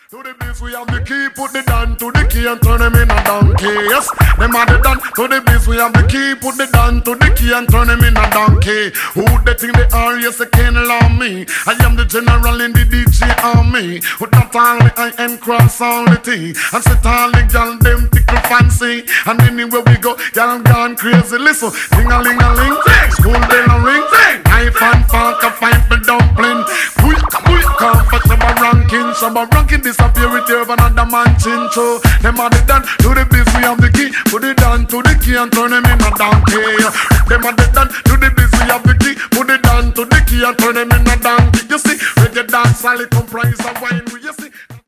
To the biz we have the key, put the down to the key and turn him in a donkey. Yes, them are the done. To the biz we have the key, put the down to the key and turn him in a donkey. Who they think they are? Yes, they can't allow me. I am the general in the DJ army. With not only I am cross all the T. And sit all the gal them tickle fancy. And anywhere we go, y'all gone crazy. Listen, ding-a-ling-a-ling, school bell a ring. Knife and fork a fight for dumpling. Shabba ranking disappear with you another man chin. So them are the done to the biz we have the key. Put it down to the key and turn him in a donkey. Them are the done to the